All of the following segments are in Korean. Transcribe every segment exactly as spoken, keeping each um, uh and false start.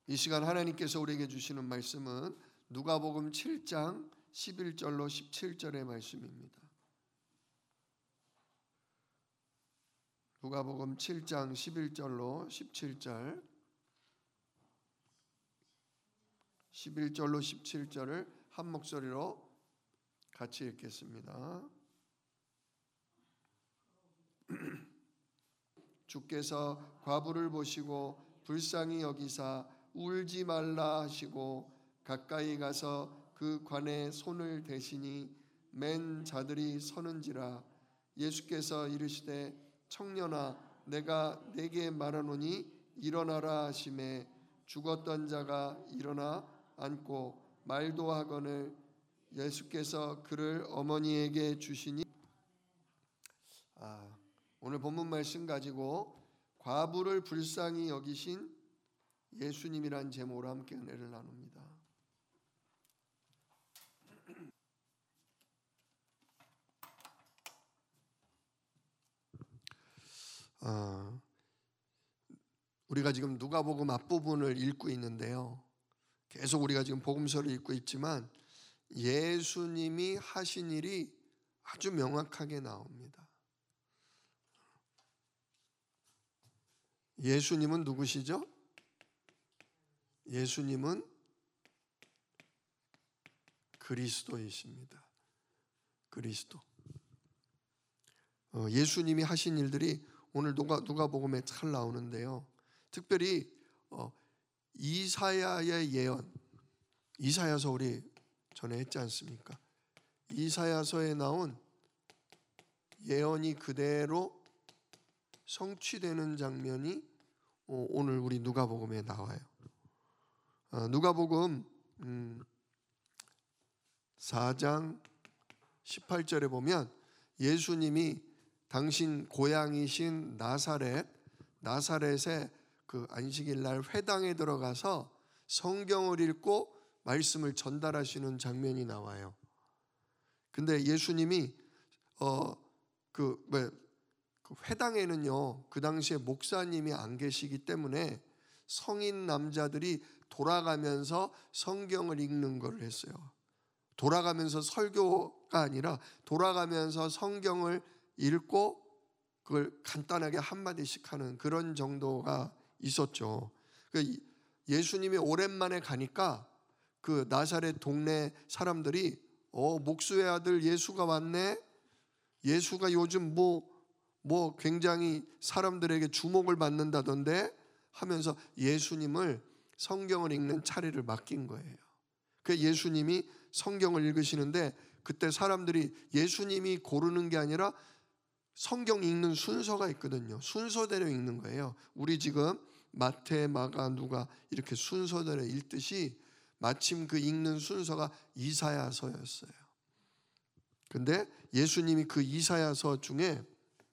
이 시간 하나님께서 우리에게 주시는 말씀은 누가복음 칠 장 십일 절로 십칠 절의 말씀입니다. 누가복음 칠 장 십일 절로 십칠 절, 십일 절로 십칠 절을 한 목소리로 같이 읽겠습니다. 주께서 과부를 보시고 불쌍히 여기사 울지 말라 하시고 가까이 가서 그 관에 손을 대시니 맨 자들이 서는지라. 예수께서 이르시되 청년아 내가 네게 말하노니 일어나라 하시매 죽었던 자가 일어나 앉고 말도 하거늘 예수께서 그를 어머니에게 주시니. 아, 오늘 본문 말씀 가지고 과부를 불쌍히 여기신 예수님이란 제목으로 함께 은혜를 나눕니다. 어, 우리가 지금 누가복음 앞부분을 읽고 있는데요, 계속 우리가 지금 복음서를 읽고 있지만 예수님이 하신 일이 아주 명확하게 나옵니다. 예수님은 누구시죠? 예수님은 그리스도이십니다. 그리스도. 어, 예수님이 하신 일들이 오늘 누가, 누가복음에 잘 나오는데요, 특별히 어, 이사야의 예언, 이사야서 우리 전에 했지 않습니까? 이사야서에 나온 예언이 그대로 성취되는 장면이 오늘 우리 누가복음에 나와요. 누가복음 사 장 십팔 절에 보면 예수님이 당신 고향이신 나사렛, 나사렛의 그 안식일 날 회당에 들어가서 성경을 읽고 말씀을 전달하시는 장면이 나와요. 근데 예수님이 어 그 왜 그 회당에는요, 그 당시에 목사님이 안 계시기 때문에 성인 남자들이 돌아가면서 성경을 읽는 걸 했어요. 돌아가면서 설교가 아니라 돌아가면서 성경을 읽고 그걸 간단하게 한마디씩 하는 그런 정도가 있었죠. 예수님이 오랜만에 가니까 그 나사렛 동네 사람들이 어 목수의 아들 예수가 왔네, 예수가 요즘 뭐 뭐 굉장히 사람들에게 주목을 받는다던데 하면서 예수님을 성경을 읽는 차례를 맡긴 거예요. 그 예수님이 성경을 읽으시는데 그때 사람들이 예수님이 고르는 게 아니라 성경 읽는 순서가 있거든요. 순서대로 읽는 거예요. 우리 지금 마태, 마가, 누가 이렇게 순서대로 읽듯이 마침 그 읽는 순서가 이사야서였어요. 근데 예수님이 그 이사야서 중에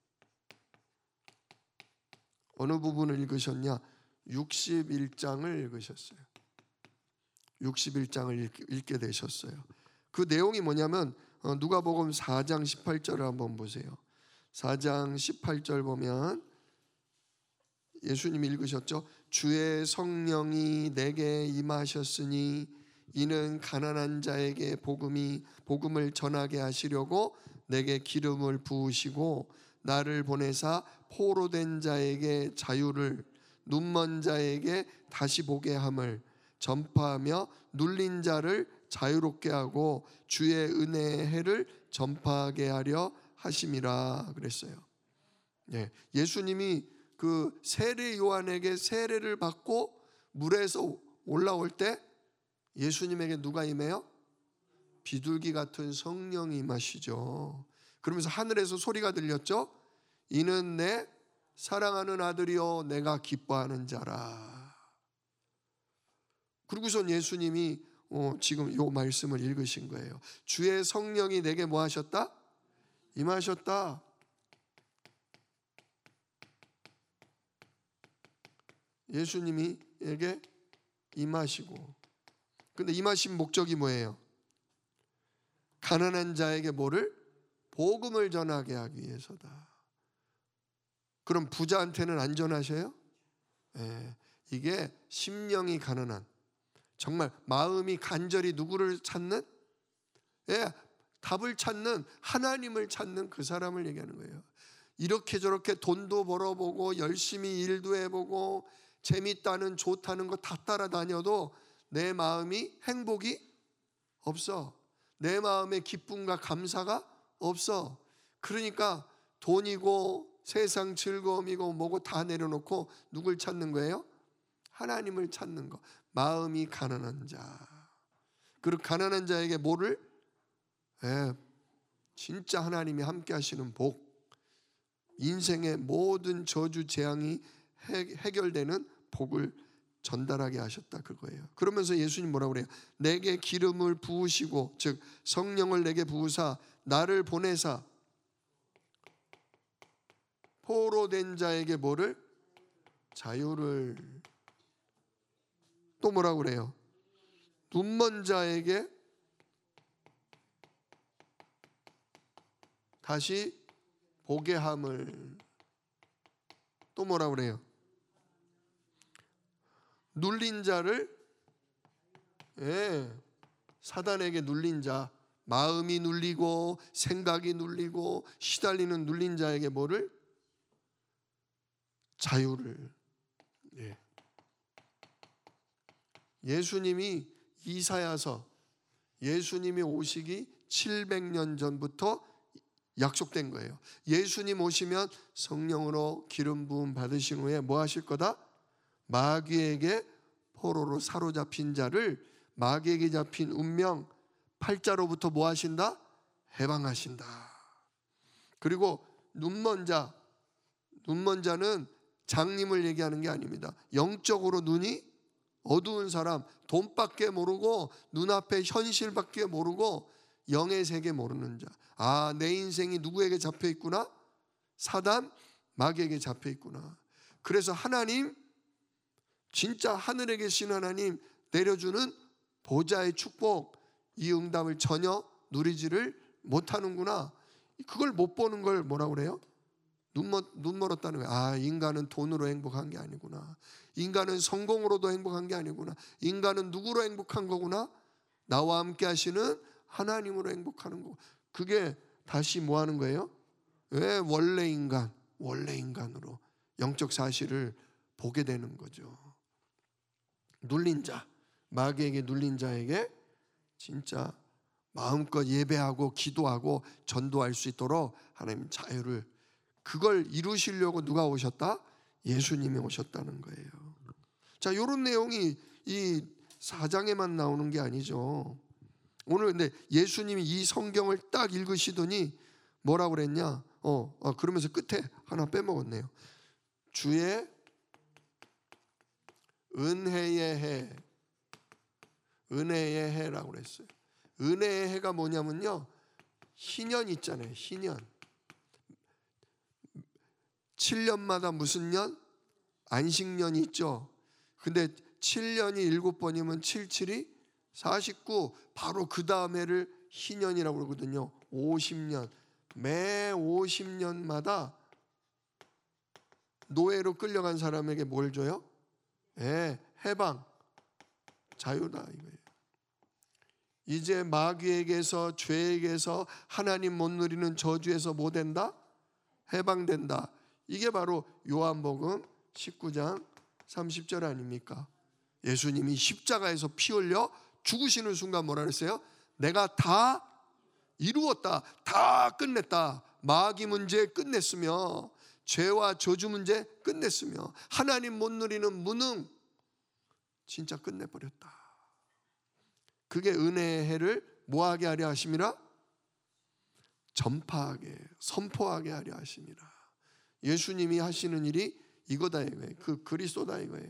어느 부분을 읽으셨냐? 육십일 장을 읽으셨어요. 육십일 장을 읽게 되셨어요. 그 내용이 뭐냐면 누가복음 사 장 십팔 절을 한번 보세요. 사 장 십팔 절 보면 예수님이 읽으셨죠? 주의 성령이 내게 임하셨으니 이는 가난한 자에게 복음이 복음을 전하게 하시려고 내게 기름을 부으시고 나를 보내사 포로된 자에게 자유를, 눈먼 자에게 다시 보게 함을 전파하며 눌린 자를 자유롭게 하고 주의 은혜의 해를 전파하게 하려 하심이라 그랬어요. 예, 예수님이 그 세례 요한에게 세례를 받고 물에서 올라올 때 예수님에게 누가 임해요? 비둘기 같은 성령이 임하시죠. 그러면서 하늘에서 소리가 들렸죠? 이는 내 사랑하는 아들이요 내가 기뻐하는 자라. 그리고선 예수님이 어, 지금 이 말씀을 읽으신 거예요. 주의 성령이 내게 뭐 하셨다? 임하셨다. 예수님이 에게 임하시고, 근데 임하신 목적이 뭐예요? 가난한 자에게 뭐를? 복음을 전하게 하기 위해서다. 그럼 부자한테는 안 전하셔요? 예. 이게 심령이 가난한, 정말 마음이 간절히 누구를 찾는? 예, 답을 찾는, 하나님을 찾는 그 사람을 얘기하는 거예요. 이렇게 저렇게 돈도 벌어보고 열심히 일도 해보고 재밌다는 좋다는 거 다 따라다녀도 내 마음이 행복이 없어. 내 마음에 기쁨과 감사가 없어. 그러니까 돈이고 세상 즐거움이고 뭐고 다 내려놓고 누굴 찾는 거예요? 하나님을 찾는 거. 마음이 가난한 자. 그리고 가난한 자에게 뭐를? 예, 진짜 하나님이 함께 하시는 복, 인생의 모든 저주 재앙이 해결되는 복을 전달하게 하셨다, 그거예요. 그러면서 예수님 뭐라고 그래요? 내게 기름을 부으시고, 즉 성령을 내게 부으사 나를 보내사 포로된 자에게 뭐를? 자유를. 또 뭐라고 그래요? 눈먼 자에게 다시 보게 함을. 또 뭐라고 그래요? 눌린 자를, 예, 사단에게 눌린 자, 마음이 눌리고 생각이 눌리고 시달리는 눌린 자에게 뭐를? 자유를. 예. 예수님이 이사야서, 예수님이 오시기 칠백 년 전부터 약속된 거예요. 예수님 오시면 성령으로 기름 부음 받으신 후에 뭐 하실 거다? 마귀에게 포로로 사로잡힌 자를, 마귀에게 잡힌 운명 팔자로부터 뭐 하신다? 해방하신다. 그리고 눈먼 자, 눈먼 자는 장님을 얘기하는 게 아닙니다. 영적으로 눈이 어두운 사람, 돈밖에 모르고 눈앞의 현실밖에 모르고 영의 세계 모르는 자. 아, 내 인생이 누구에게 잡혀 있구나? 사단, 마귀에게 잡혀 있구나. 그래서 하나님, 진짜 하늘에 계신 하나님 내려주는 보좌의 축복, 이 응답을 전혀 누리지를 못하는구나. 그걸 못 보는 걸 뭐라고 그래요? 눈멀, 눈멀었다는 거예요. 아, 인간은 돈으로 행복한 게 아니구나. 인간은 성공으로도 행복한 게 아니구나. 인간은 누구로 행복한 거구나? 나와 함께 하시는 하나님으로 행복하는 거. 그게 다시 뭐 하는 거예요? 왜 원래 인간, 원래 인간으로 영적 사실을 보게 되는 거죠. 눌린 자, 마귀에게 눌린 자에게 진짜 마음껏 예배하고 기도하고 전도할 수 있도록 하나님 자유를, 그걸 이루시려고 누가 오셨다? 예수님이 오셨다는 거예요. 자, 이런 내용이 이 사 장에만 나오는 게 아니죠. 오늘 근데 예수님이 이 성경을 딱 읽으시더니 뭐라고 그랬냐? 어, 어 그러면서 끝에 하나 빼먹었네요. 주의 은혜의 해, 은혜의 해라고 그랬어요. 은혜의 해가 뭐냐면요, 희년 있잖아요. 희년. 칠 년마다 무슨 년? 안식년이 있죠. 근데 칠 년이 일곱 번이면 칠, 칠이 사십구. 바로 그 다음 해를 희년이라고 그러거든요. 오십 년. 매 오십 년마다 노예로 끌려간 사람에게 뭘 줘요? 예, 해방, 자유다 이거예요. 이제 마귀에게서, 죄에게서, 하나님 못 누리는 저주에서 뭐 된다? 해방된다. 이게 바로 요한복음 십구 장 삼십 절 아닙니까? 예수님이 십자가에서 피 흘려 죽으시는 순간 뭐라 그랬어요? 내가 다 이루었다, 다 끝냈다. 마귀 문제 끝냈으며, 죄와 저주 문제 끝냈으며, 하나님 못 누리는 무능 진짜 끝내버렸다. 그게 은혜의 해를 뭐하게 하려 하심이라? 전파하게, 선포하게 하려 하심이라. 예수님이 하시는 일이 이거다 이거예요. 그 그리스도다 이거예요.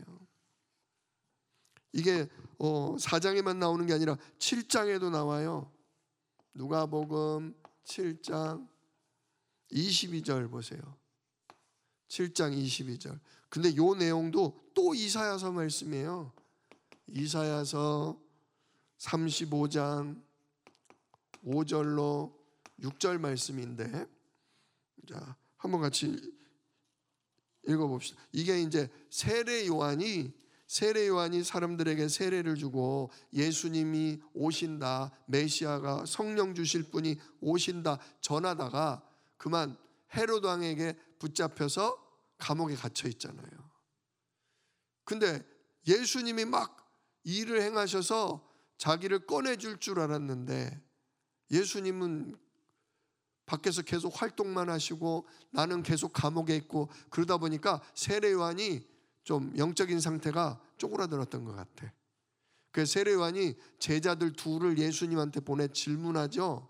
이게 어, 사 장에만 나오는 게 아니라 칠 장에도 나와요. 누가복음 칠 장 이십이 절 보세요. 칠 장 이십이 절. 근데 요 내용도 또 이사야서 말씀이에요. 이사야서 삼십오 장 오 절로 육 절 말씀인데, 자, 한번 같이 읽어봅시다. 이게 이제 세례 요한이 세례 요한이 사람들에게 세례를 주고 예수님이 오신다, 메시아가 성령 주실 분이 오신다 전하다가 그만 헤롯 왕에게 붙잡혀서 감옥에 갇혀 있잖아요. 근데 예수님이 막 일을 행하셔서 자기를 꺼내줄 줄 알았는데 예수님은 밖에서 계속 활동만 하시고 나는 계속 감옥에 있고 그러다 보니까 세례 요한이 좀 영적인 상태가 쪼그라들었던 것 같아. 그래서 세례 요한이 제자들 둘을 예수님한테 보내 질문하죠.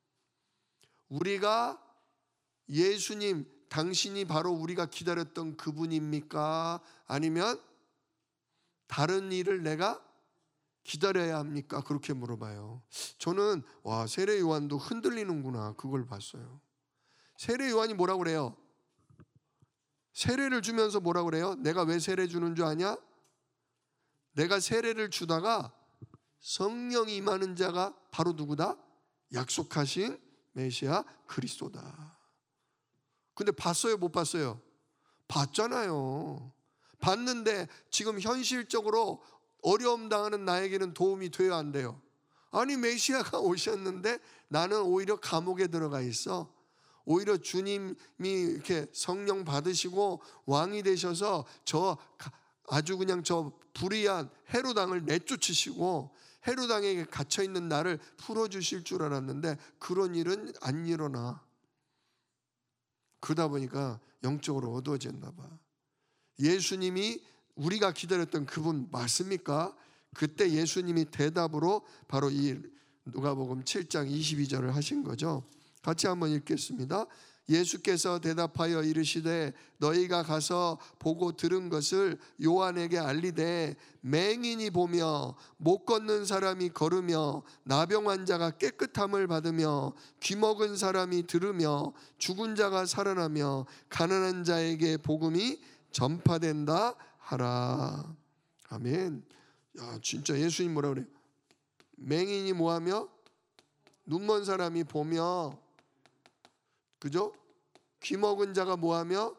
우리가 예수님, 당신이 바로 우리가 기다렸던 그분입니까? 아니면 다른 일을 내가 기다려야 합니까? 그렇게 물어봐요. 저는 와, 세례 요한도 흔들리는구나 그걸 봤어요. 세례 요한이 뭐라고 그래요? 세례를 주면서 뭐라고 그래요? 내가 왜 세례 주는 줄 아냐? 내가 세례를 주다가 성령이 임하는 자가 바로 누구다? 약속하신 메시아 그리스도다. 근데 봤어요, 못 봤어요? 봤잖아요. 봤는데 지금 현실적으로 어려움 당하는 나에게는 도움이 돼야 안 돼요? 아니, 메시아가 오셨는데 나는 오히려 감옥에 들어가 있어. 오히려 주님이 이렇게 성령 받으시고 왕이 되셔서 저 아주 그냥 저 불의한 헤롯 왕을 내쫓으시고 헤롯 왕에게 갇혀 있는 나를 풀어주실 줄 알았는데 그런 일은 안 일어나. 그러다 보니까 영적으로 어두워졌나 봐. 예수님이 우리가 기다렸던 그분 맞습니까? 그때 예수님이 대답으로 바로 이 누가복음 칠 장 이십이 절을 하신 거죠. 같이 한번 읽겠습니다. 예수께서 대답하여 이르시되 너희가 가서 보고 들은 것을 요한에게 알리되 맹인이 보며 못 걷는 사람이 걸으며 나병 환자가 깨끗함을 받으며 귀먹은 사람이 들으며 죽은 자가 살아나며 가난한 자에게 복음이 전파된다 하라. 아멘. 야, 진짜 예수님 뭐라 그래요? 맹인이 뭐하며 눈먼 사람이 보며, 그죠? 귀 먹은 자가 뭐하며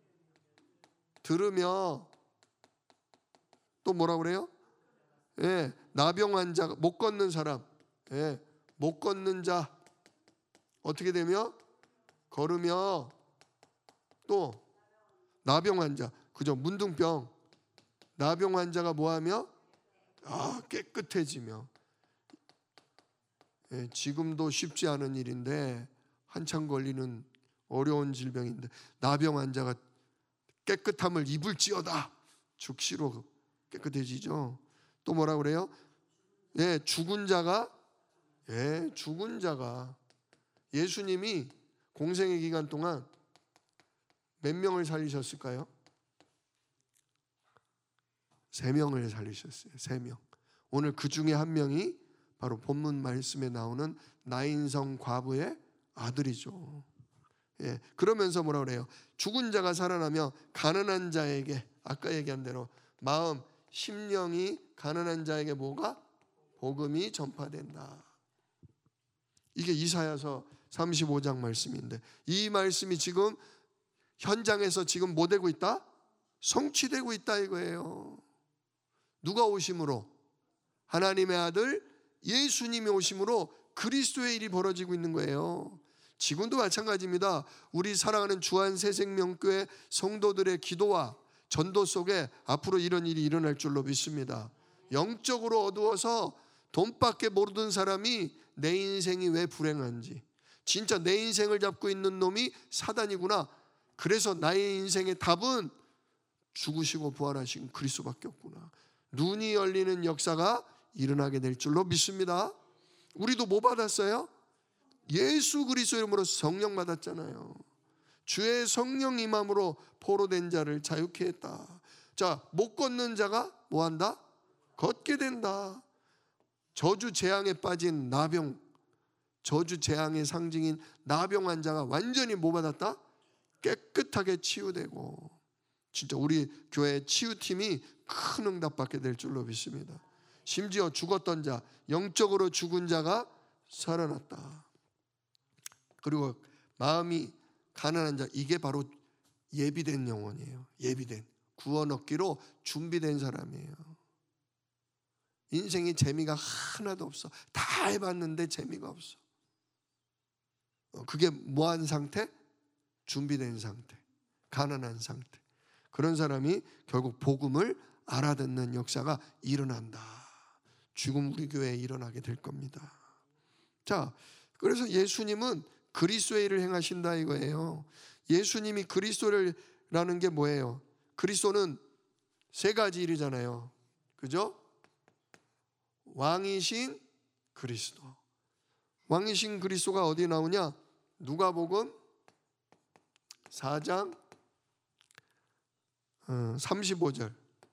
들으며, 또 뭐라 그래요? 예, 나병 환자, 못 걷는 사람, 예, 못 걷는 자 어떻게 되며 걸으며, 또 나병 환자, 그죠? 문둥병, 나병 환자가 뭐하며 아, 깨끗해지며. 예, 지금도 쉽지 않은 일인데 한참 걸리는 어려운 질병인데 나병 환자가 깨끗함을 입을지어다. 즉시로 깨끗해지죠. 또 뭐라 그래요? 예, 죽은 자가 예, 죽은 자가 예수님이 공생의 기간 동안 몇 명을 살리셨을까요? 세 명을 살리셨어요. 세 명. 오늘 그 중에 한 명이 바로 본문 말씀에 나오는 나인성 과부의 아들이죠. 예, 그러면서 뭐라 그래요? 죽은 자가 살아나며 가난한 자에게, 아까 얘기한 대로 마음, 심령이 가난한 자에게 뭐가? 복음이 전파된다. 이게 이사야서 삼십오 장 말씀인데 이 말씀이 지금 현장에서 지금 뭐 되고 있다? 성취되고 있다 이거예요. 누가 오심으로? 하나님의 아들 예수님이 오심으로 그리스도의 일이 벌어지고 있는 거예요. 지금도 마찬가지입니다. 우리 사랑하는 주한새생명교회 성도들의 기도와 전도 속에 앞으로 이런 일이 일어날 줄로 믿습니다. 영적으로 어두워서 돈밖에 모르던 사람이 내 인생이 왜 불행한지, 진짜 내 인생을 잡고 있는 놈이 사단이구나, 그래서 나의 인생의 답은 죽으시고 부활하신 그리스도밖에 없구나, 눈이 열리는 역사가 일어나게 될 줄로 믿습니다. 우리도 뭐 받았어요? 예수 그리스도 이름으로 성령 받았잖아요. 주의 성령 임함으로 포로된 자를 자유케 했다. 자, 못 걷는 자가 뭐한다? 걷게 된다. 저주 재앙에 빠진 나병, 저주 재앙의 상징인 나병 환자가 완전히 뭐 받았다? 깨끗하게 치유되고, 진짜 우리 교회 치유팀이 큰 응답받게 될 줄로 믿습니다. 심지어 죽었던 자, 영적으로 죽은 자가 살아났다. 그리고 마음이 가난한 자, 이게 바로 예비된 영혼이에요. 예비된, 구원 얻기로 준비된 사람이에요. 인생에 재미가 하나도 없어. 다 해봤는데 재미가 없어. 그게 뭐한 상태? 준비된 상태, 가난한 상태. 그런 사람이 결국 복음을 알아듣는 역사가 일어난다. 지금 우리 교회에 일어나게 될 겁니다. 자, 그래서 예수님은 그리스도의 일을 행하신다 이거예요. 예수님이 그리스도라는 게 뭐예요? 그리스도는 세 가지 일이잖아요. 그죠? 왕이신 그리스도. 왕이신 그리스도가 어디 나오냐? 누가복음 사 장 삼십오 절.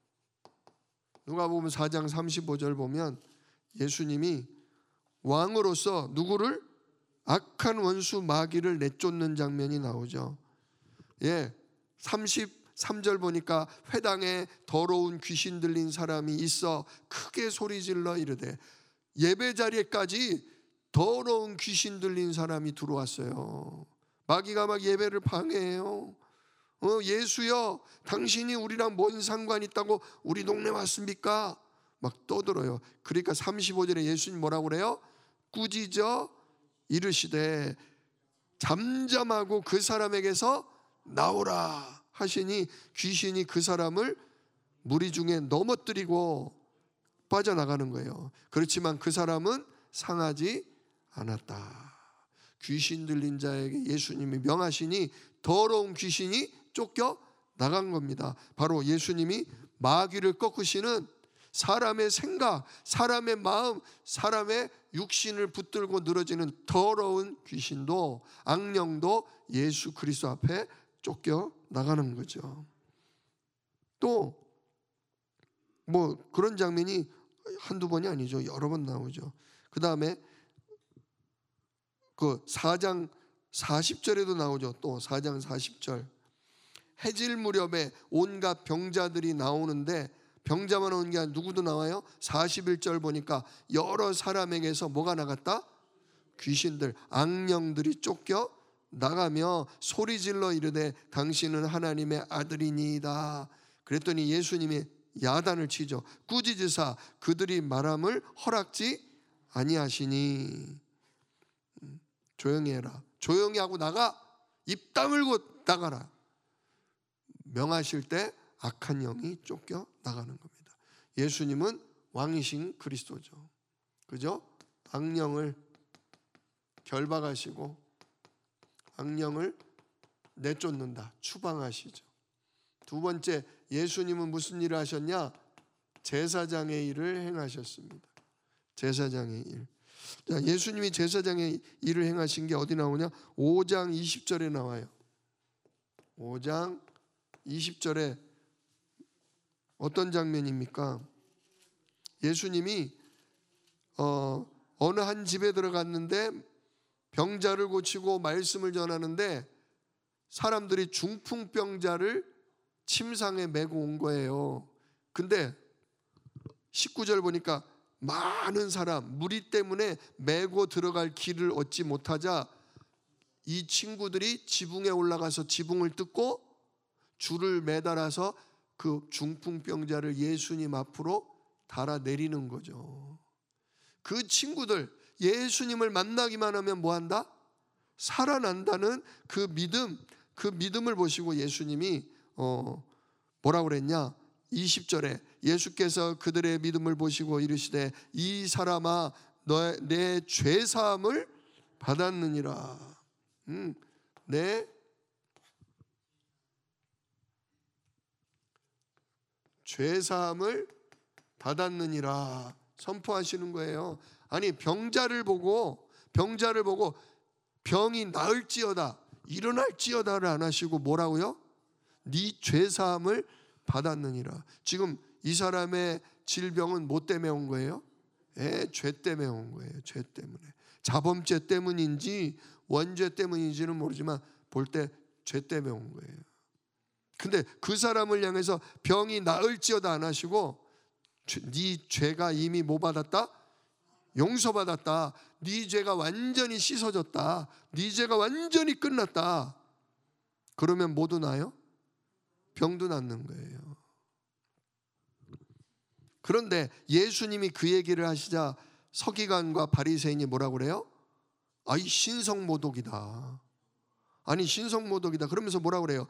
누가복음 사 장 삼십오 절 보면 예수님이 왕으로서 누구를? 악한 원수 마귀를 내쫓는 장면이 나오죠. 예, 삼십삼 절 보니까 회당에 더러운 귀신 들린 사람이 있어 크게 소리질러 이르되, 예배 자리에까지 더러운 귀신 들린 사람이 들어왔어요. 마귀가 막 예배를 방해해요. 어, 예수여, 당신이 우리랑 뭔 상관 있다고 우리 동네 왔습니까? 막 떠들어요. 그러니까 삼십오 절에 예수님 뭐라고 그래요? 꾸짖어 이르시되 잠잠하고 그 사람에게서 나오라 하시니 귀신이 그 사람을 무리 중에 넘어뜨리고 빠져나가는 거예요. 그렇지만 그 사람은 상하지 않았다. 귀신 들린 자에게 예수님이 명하시니 더러운 귀신이 쫓겨 나간 겁니다. 바로 예수님이 마귀를 꺾으시는 사람의 생각, 사람의 마음, 사람의 육신을 붙들고 늘어지는 더러운 귀신도, 악령도 예수 그리스도 앞에 쫓겨 나가는 거죠. 또 뭐 그런 장면이 한두 번이 아니죠. 여러 번 나오죠. 그 다음에 그 사 장 사십 절에도 나오죠. 또 사 장 사십 절. 해질 무렵에 온갖 병자들이 나오는데, 병자만 오는 게 아니라 누구도 나와요? 사십일 절 보니까 여러 사람에게서 뭐가 나갔다? 귀신들, 악령들이 쫓겨 나가며 소리질러 이르되 당신은 하나님의 아들이니이다. 그랬더니 예수님이 야단을 치죠. 꾸짖으사 그들이 말함을 허락지 아니하시니. 조용히 해라. 조용히 하고 나가. 입 다물고 나가라. 명하실 때 악한 영이 쫓겨 나가는 겁니다. 예수님은 왕이신 그리스도죠. 그죠? 악령을 결박하시고 악령을 내쫓는다. 추방하시죠. 두 번째, 예수님은 무슨 일을 하셨냐? 제사장의 일을 행하셨습니다. 제사장의 일. 자, 예수님이 제사장의 일을 행하신 게 어디 나오냐? 오 장 이십 절에 나와요. 오 장 이십 절에 어떤 장면입니까? 예수님이 어, 어느 한 집에 들어갔는데 병자를 고치고 말씀을 전하는데 사람들이 중풍병자를 침상에 메고 온 거예요. 근데 십구 절 보니까 많은 사람, 무리 때문에 메고 들어갈 길을 얻지 못하자 이 친구들이 지붕에 올라가서 지붕을 뜯고 줄을 매달아서 그 중풍병자를 예수님 앞으로 달아내리는 거죠. 그 친구들, 예수님을 만나기만 하면 뭐한다? 살아난다는 그 믿음, 그 믿음을 보시고 예수님이 어, 뭐라고 그랬냐? 이십 절에 예수께서 그들의 믿음을 보시고 이르시되 이 사람아 너의 내 죄사함을 받았느니라. 음, 내 죄사함을 받았느니라 선포하시는 거예요. 아니, 병자를 보고 병자를 보고 병이 나을지어다, 일어날지어다를 안 하시고 뭐라고요? 네 죄사함을 받았느니라. 지금 이 사람의 질병은 뭐 때문에 온 거예요? 예, 죄 때문에 온 거예요. 죄 때문에. 자범죄 때문인지 원죄 때문인지는 모르지만 볼 때 죄 때문에 온 거예요. 근데 그 사람을 향해서 병이 나을지어다 안 하시고 네 죄가 이미 뭐 받았다? 용서받았다. 네 죄가 완전히 씻어졌다. 네 죄가 완전히 끝났다. 그러면 뭐도 나요? 병도 낫는 거예요. 그런데 예수님이 그 얘기를 하시자 서기관과 바리새인이 뭐라고 그래요? 아이 신성모독이다. 아니 신성모독이다. 그러면서 뭐라고 그래요?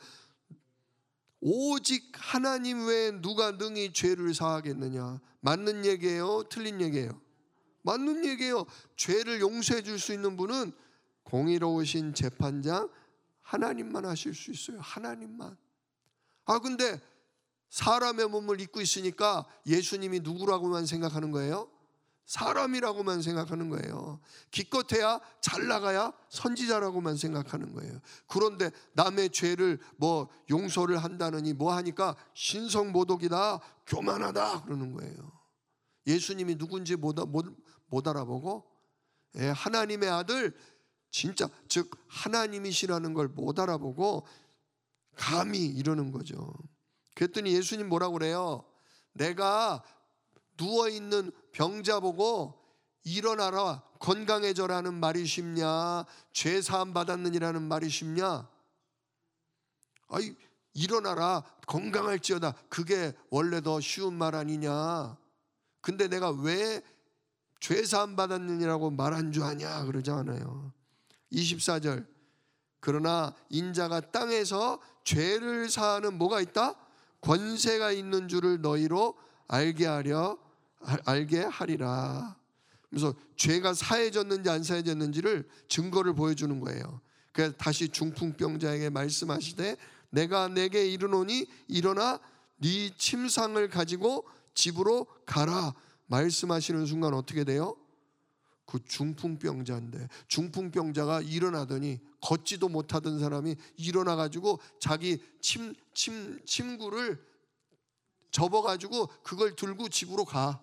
오직 하나님 외에 누가 능히 죄를 사하겠느냐. 맞는 얘기예요? 틀린 얘기예요? 맞는 얘기예요. 죄를 용서해 줄 수 있는 분은 공의로우신 재판장 하나님만 하실 수 있어요. 하나님만. 아 근데 사람의 몸을 입고 있으니까 예수님이 누구라고만 생각하는 거예요? 사람이라고만 생각하는 거예요. 기껏해야 잘 나가야 선지자라고만 생각하는 거예요. 그런데 남의 죄를 뭐 용서를 한다느니 뭐 하니까 신성모독이다, 교만하다 그러는 거예요. 예수님이 누군지 못, 못, 못 알아보고 예, 하나님의 아들 진짜 즉 하나님이시라는 걸 못 알아보고 감히 이러는 거죠. 그랬더니 예수님 뭐라고 그래요? 내가 누워있는 병자 보고 일어나라 건강해져라는 말이 쉽냐, 죄 사함 받았느니라는 말이 쉽냐? 아이 일어나라 건강할지어다 그게 원래 더 쉬운 말 아니냐? 근데 내가 왜 죄 사함 받았느니라고 말한 줄 아냐 그러지 않아요. 이십사 절 그러나 인자가 땅에서 죄를 사하는 뭐가 있다? 권세가 있는 줄을 너희로 알게 하려 알게 하리라. 그래서 죄가 사해졌는지 안 사해졌는지를 증거를 보여주는 거예요. 그래서 다시 중풍병자에게 말씀하시되 내가 내게 이르노니 일어나 네 침상을 가지고 집으로 가라 말씀하시는 순간 어떻게 돼요? 그 중풍병자인데 중풍병자가 일어나더니 걷지도 못하던 사람이 일어나가지고 자기 침, 침, 침구를 접어가지고 그걸 들고 집으로 가.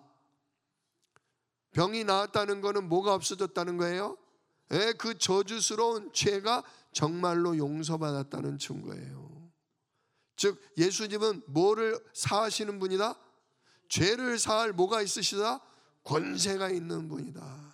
병이 나았다는 것은 뭐가 없어졌다는 거예요? 예, 그 저주스러운 죄가 정말로 용서받았다는 증거예요. 즉 예수님은 뭐를 사하시는 분이다? 죄를 사할 뭐가 있으시다? 권세가 있는 분이다.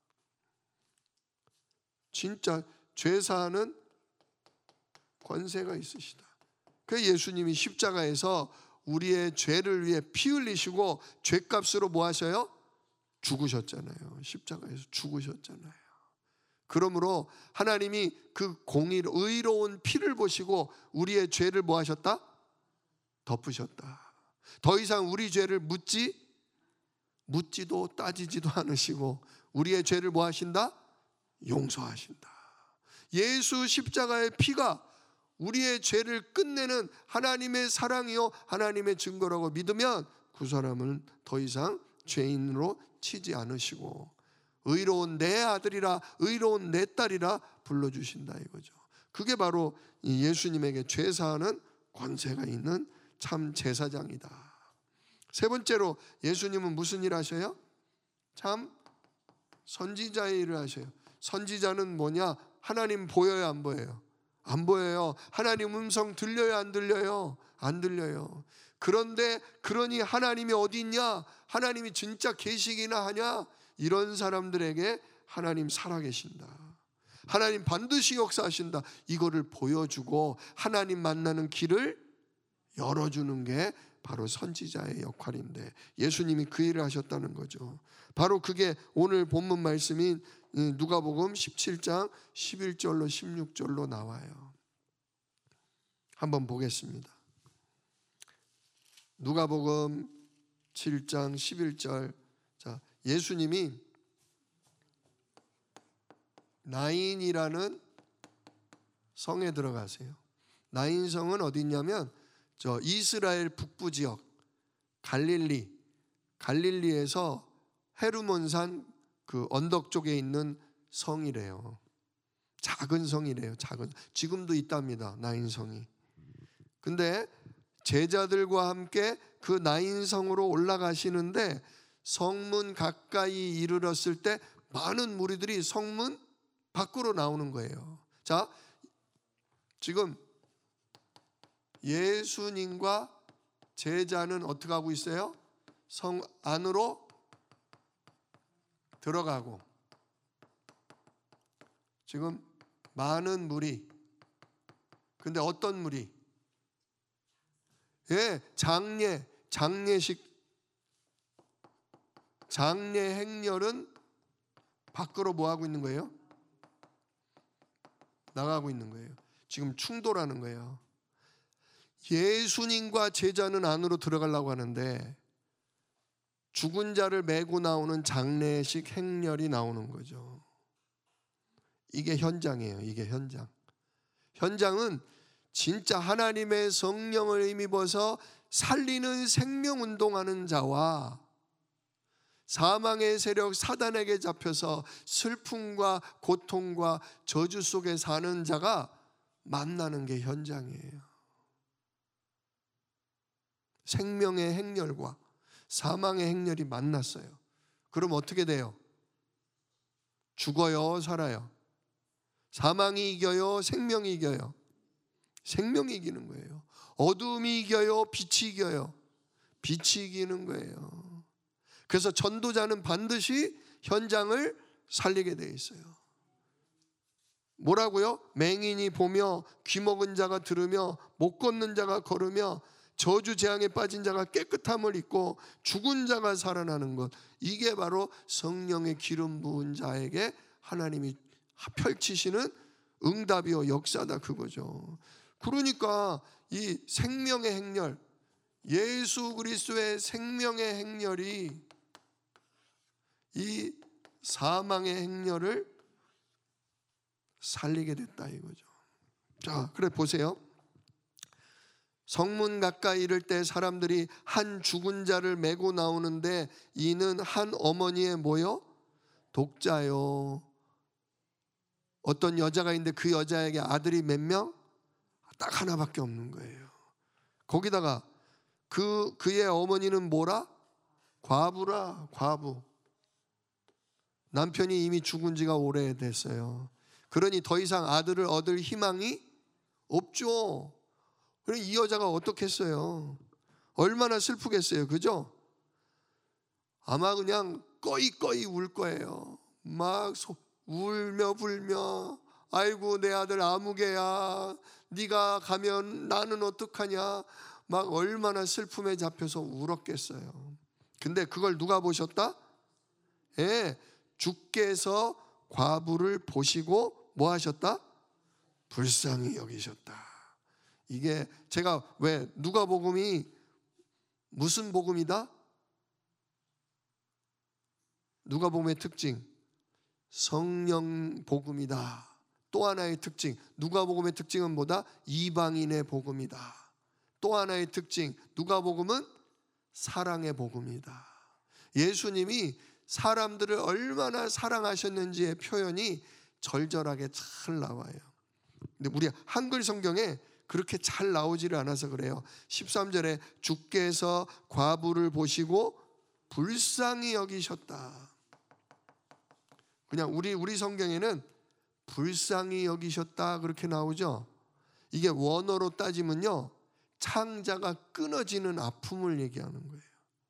진짜 죄 사하는 권세가 있으시다. 그 예수님이 십자가에서 우리의 죄를 위해 피 흘리시고 죄값으로 뭐 하셔요? 죽으셨잖아요. 십자가에서 죽으셨잖아요. 그러므로 하나님이 그 공의 의로운 피를 보시고 우리의 죄를 뭐 하셨다? 덮으셨다. 더 이상 우리 죄를 묻지 묻지도 따지지도 않으시고 우리의 죄를 뭐 하신다? 용서하신다. 예수 십자가의 피가 우리의 죄를 끝내는 하나님의 사랑이요 하나님의 증거라고 믿으면 그 사람은 더 이상 죄인으로 치지 않으시고 의로운 내 아들이라 의로운 내 딸이라 불러주신다 이거죠. 그게 바로 예수님에게 죄 사하는 권세가 있는 참 제사장이다. 세 번째로 예수님은 무슨 일 하셔요? 참 선지자의 일을 하셔요. 선지자는 뭐냐? 하나님 보여요 안 보여요? 안 보여요. 하나님 음성 들려요 안 들려요? 안 들려요. 그런데 그러니 하나님이 어디 있냐? 하나님이 진짜 계시기나 하냐? 이런 사람들에게 하나님 살아계신다. 하나님 반드시 역사하신다. 이거를 보여주고 하나님 만나는 길을 열어주는 게 바로 선지자의 역할인데 예수님이 그 일을 하셨다는 거죠. 바로 그게 오늘 본문 말씀인 누가복음 십칠 장 십일 절로 십육 절로 나와요. 한번 보겠습니다. 누가복음 칠 장 십일 절. 자, 예수님이 나인이라는 성에 들어가세요. 나인성은 어디 있냐면 저 이스라엘 북부 지역 갈릴리 갈릴리에서 헤르몬산 그 언덕 쪽에 있는 성이래요. 작은 성이래요. 작은 지금도 있답니다. 나인성이. 근데 제자들과 함께 그 나인성으로 올라가시는데 성문 가까이 이르렀을 때 많은 무리들이 성문 밖으로 나오는 거예요. 자, 지금 예수님과 제자는 어떻게 하고 있어요? 성 안으로 들어가고 지금 많은 무리. 근데 어떤 무리? 예, 장례, 장례식 장래 행렬은 밖으로 뭐 하고 있는 거예요? 나가고 있는 거예요. 지금 충돌하는 거예요. 예수님과 제자는 안으로 들어가려고 하는데 죽은 자를 메고 나오는 장례식 행렬이 나오는 거죠. 이게 현장이에요. 이게 현장. 현장은 진짜 하나님의 성령을 힘입어서 살리는 생명운동하는 자와 사망의 세력 사단에게 잡혀서 슬픔과 고통과 저주 속에 사는 자가 만나는 게 현장이에요. 생명의 행렬과 사망의 행렬이 만났어요. 그럼 어떻게 돼요? 죽어요, 살아요? 사망이 이겨요, 생명이 이겨요? 생명이 이기는 거예요. 어둠이 이겨요, 빛이 이겨요? 빛이 이기는 거예요. 그래서 전도자는 반드시 현장을 살리게 돼 있어요. 뭐라고요? 맹인이 보며, 귀먹은 자가 들으며, 못 걷는 자가 걸으며, 저주 재앙에 빠진 자가 깨끗함을 입고 죽은 자가 살아나는 것, 이게 바로 성령의 기름 부은 자에게 하나님이 펼치시는 응답이요 역사다, 그거죠. 그러니까 이 생명의 행렬, 예수 그리스도의 생명의 행렬이 이 사망의 행렬을 살리게 됐다 이거죠. 자, 그래 보세요. 성문 가까이 이를 때 사람들이 한 죽은 자를 메고 나오는데 이는 한 어머니의 뭐요? 독자요. 어떤 여자가 있는데 그 여자에게 아들이 몇 명? 딱 하나밖에 없는 거예요. 거기다가 그 그의 어머니는 뭐라? 과부라, 과부. 남편이 이미 죽은 지가 오래됐어요. 그러니 더 이상 아들을 얻을 희망이 없죠. 그럼 이 여자가 어떻게 했어요? 얼마나 슬프겠어요, 그죠? 아마 그냥 꺼이꺼이 울 거예요. 막 소, 울며 불며, 아이고 내 아들 아무개야, 네가 가면 나는 어떡하냐, 막 얼마나 슬픔에 잡혀서 울었겠어요. 근데 그걸 누가 보셨다? 예, 주께서 과부를 보시고 뭐 하셨다? 불쌍히 여기셨다. 이게 제가 왜 누가복음이 무슨 복음이다? 누가복음의 특징, 성령 복음이다. 또 하나의 특징, 누가복음의 특징은 뭐다? 이방인의 복음이다. 또 하나의 특징, 누가복음은 사랑의 복음이다. 예수님이 사람들을 얼마나 사랑하셨는지의 표현이 절절하게 잘 나와요. 근데 우리 한글 성경에 그렇게 잘 나오지를 않아서 그래요. 십삼 절에 주께서 과부를 보시고 불쌍히 여기셨다. 그냥 우리 우리 성경에는 불쌍히 여기셨다 그렇게 나오죠. 이게 원어로 따지면요, 창자가 끊어지는 아픔을 얘기하는 거예요.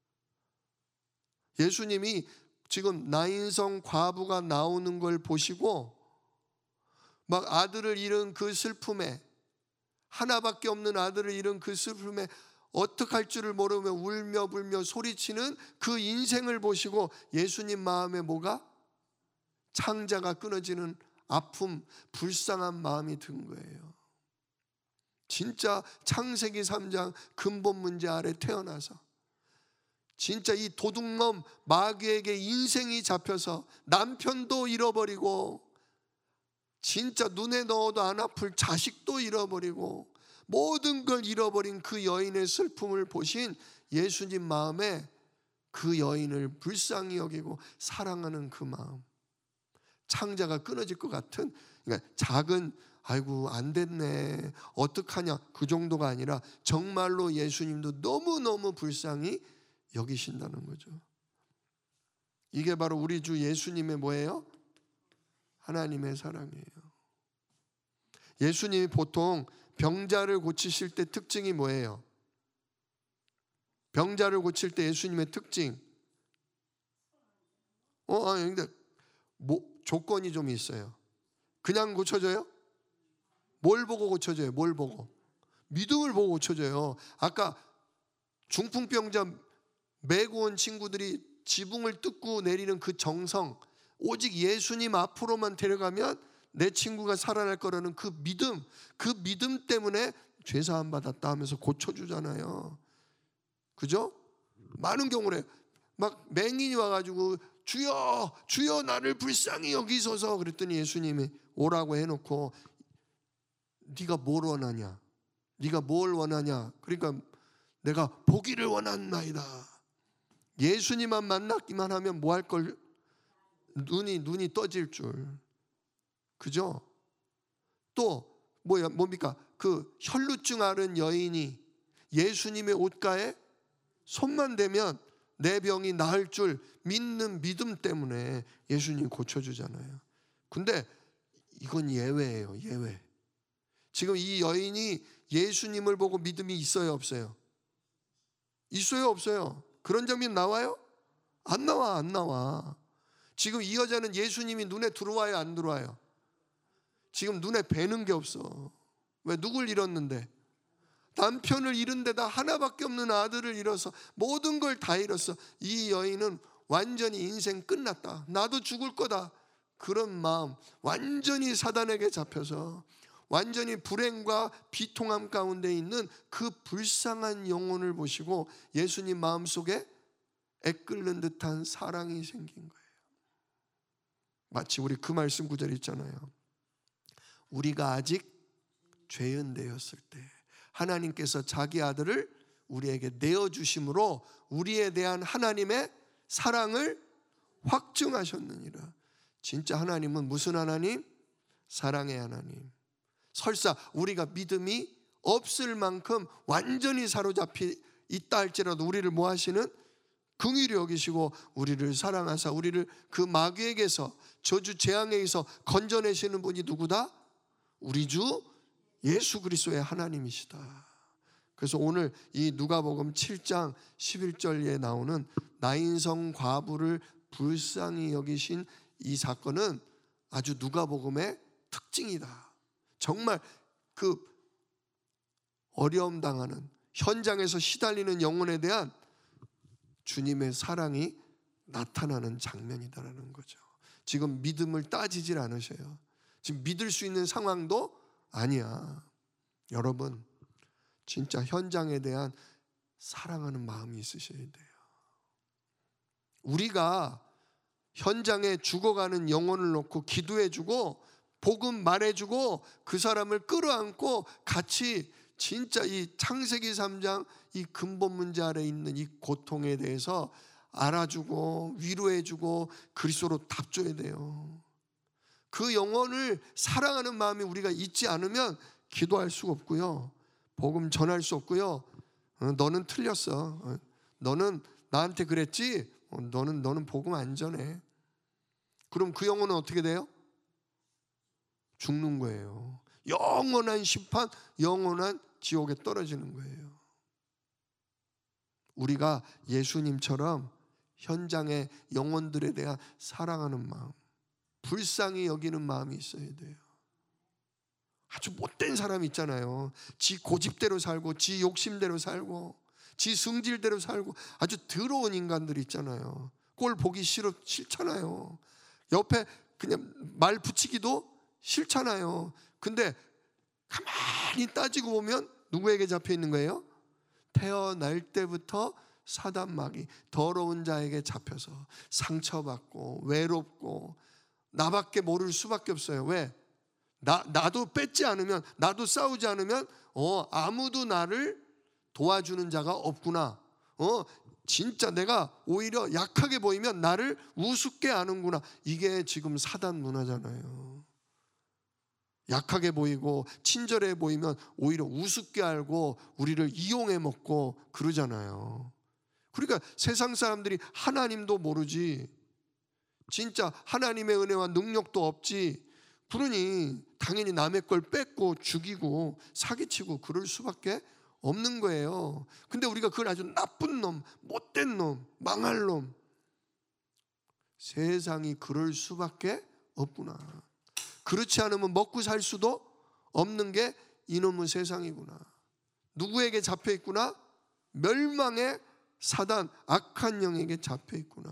예수님이 지금 나인성 과부가 나오는 걸 보시고 막 아들을 잃은 그 슬픔에, 하나밖에 없는 아들을 잃은 그 슬픔에 어떡할 줄을 모르며 울며 불며 소리치는 그 인생을 보시고 예수님 마음에 뭐가? 창자가 끊어지는 아픔, 불쌍한 마음이 든 거예요. 진짜 창세기 삼 장 근본 문제 아래 태어나서 진짜 이 도둑놈 마귀에게 인생이 잡혀서 남편도 잃어버리고 진짜 눈에 넣어도 안 아플 자식도 잃어버리고 모든 걸 잃어버린 그 여인의 슬픔을 보신 예수님 마음에 그 여인을 불쌍히 여기고 사랑하는 그 마음, 창자가 끊어질 것 같은, 그러니까 작은 아이고 안 됐네 어떡하냐 그 정도가 아니라 정말로 예수님도 너무너무 불쌍히 여기신다는 거죠. 이게 바로 우리 주 예수님의 뭐예요? 하나님의 사랑이에요. 예수님이 보통 병자를 고치실 때 특징이 뭐예요? 병자를 고칠 때 예수님의 특징, 어, 아니 근데 뭐 조건이 좀 있어요. 그냥 고쳐져요? 뭘 보고 고쳐져요? 뭘 보고? 믿음을 보고 고쳐져요. 아까 중풍병자 메고 온 친구들이 지붕을 뜯고 내리는 그 정성, 오직 예수님 앞으로만 데려가면 내 친구가 살아날 거라는 그 믿음, 그 믿음 때문에 죄사함 받았다 하면서 고쳐주잖아요. 그죠? 많은 경우에 막 맹인이 와가지고 주여 주여 나를 불쌍히 여기소서 그랬더니 예수님이 오라고 해놓고 네가 뭘 원하냐, 네가 뭘 원하냐, 그러니까 내가 보기를 원한나이다. 예수님만 만났기만 하면 뭐 할 걸, 눈이 눈이 떠질 줄. 그죠? 또 뭐야 뭡니까? 그 혈루증 앓은 여인이 예수님의 옷가에 손만 대면 내 병이 나을 줄 믿는 믿음 때문에 예수님이 고쳐주잖아요. 근데 이건 예외예요, 예외. 지금 이 여인이 예수님을 보고 믿음이 있어요, 없어요? 있어요, 없어요? 그런 장면 나와요? 안 나와, 안 나와. 지금 이 여자는 예수님이 눈에 들어와요, 안 들어와요? 지금 눈에 뵈는 게 없어. 왜? 누굴 잃었는데? 남편을 잃은 데다 하나밖에 없는 아들을 잃어서 모든 걸 다 잃었어. 이 여인은 완전히 인생 끝났다, 나도 죽을 거다, 그런 마음, 완전히 사단에게 잡혀서 완전히 불행과 비통함 가운데 있는 그 불쌍한 영혼을 보시고 예수님 마음속에 애끓는 듯한 사랑이 생긴 거예요. 마치 우리 그 말씀 구절 있잖아요. 우리가 아직 죄인 되었을 때 하나님께서 자기 아들을 우리에게 내어주심으로 우리에 대한 하나님의 사랑을 확증하셨느니라. 진짜 하나님은 무슨 하나님? 사랑의 하나님. 설사 우리가 믿음이 없을 만큼 완전히 사로잡혀 있다 할지라도 우리를 뭐 하시는? 긍휼히 여기시고 우리를 사랑하사 우리를 그 마귀에게서, 저주 재앙에게서 건져내시는 분이 누구다? 우리 주 예수 그리스도의 하나님이시다. 그래서 오늘 이 누가복음 칠 장 십일 절에 나오는 나인성 과부를 불쌍히 여기신 이 사건은 아주 누가복음의 특징이다. 정말 그 어려움 당하는 현장에서 시달리는 영혼에 대한 주님의 사랑이 나타나는 장면이다라는 거죠. 지금 믿음을 따지질 않으셔요. 지금 믿을 수 있는 상황도 아니야. 여러분, 진짜 현장에 대한 사랑하는 마음이 있으셔야 돼요. 우리가 현장에 죽어가는 영혼을 놓고 기도해주고 복음 말해주고 그 사람을 끌어안고 같이 진짜 이 창세기 삼 장 이 근본 문제 아래 있는 이 고통에 대해서 알아주고 위로해주고 그리스도로 답줘야 돼요. 그 영혼을 사랑하는 마음이 우리가 있지 않으면 기도할 수가 없고요, 복음 전할 수 없고요. 어, 너는 틀렸어, 어, 너는 나한테 그랬지, 어, 너는 너는 복음 안 전해. 그럼 그 영혼은 어떻게 돼요? 죽는 거예요. 영원한 심판, 영원한 지옥에 떨어지는 거예요. 우리가 예수님처럼 현장의 영혼들에 대한 사랑하는 마음, 불쌍히 여기는 마음이 있어야 돼요. 아주 못된 사람 있잖아요. 지 고집대로 살고 지 욕심대로 살고 지 승질대로 살고 아주 더러운 인간들 있잖아요. 꼴 보기 싫어, 싫잖아요. 옆에 그냥 말 붙이기도 싫잖아요. 근데 가만히 따지고 보면 누구에게 잡혀 있는 거예요? 태어날 때부터 사단 마귀, 더러운 자에게 잡혀서 상처받고 외롭고 나밖에 모를 수밖에 없어요. 왜? 나, 나도 뺏지 않으면, 나도 싸우지 않으면 어, 아무도 나를 도와주는 자가 없구나. 어, 진짜 내가 오히려 약하게 보이면 나를 우습게 아는구나. 이게 지금 사단 문화잖아요. 약하게 보이고 친절해 보이면 오히려 우습게 알고 우리를 이용해 먹고 그러잖아요. 그러니까 세상 사람들이 하나님도 모르지, 진짜 하나님의 은혜와 능력도 없지, 그러니 당연히 남의 걸 뺏고 죽이고 사기치고 그럴 수밖에 없는 거예요. 근데 우리가 그걸 아주 나쁜 놈, 못된 놈, 망할 놈, 세상이 그럴 수밖에 없구나. 그렇지 않으면 먹고 살 수도 없는 게 이놈의 세상이구나. 누구에게 잡혀 있구나? 멸망의 사단 악한 영에게 잡혀 있구나.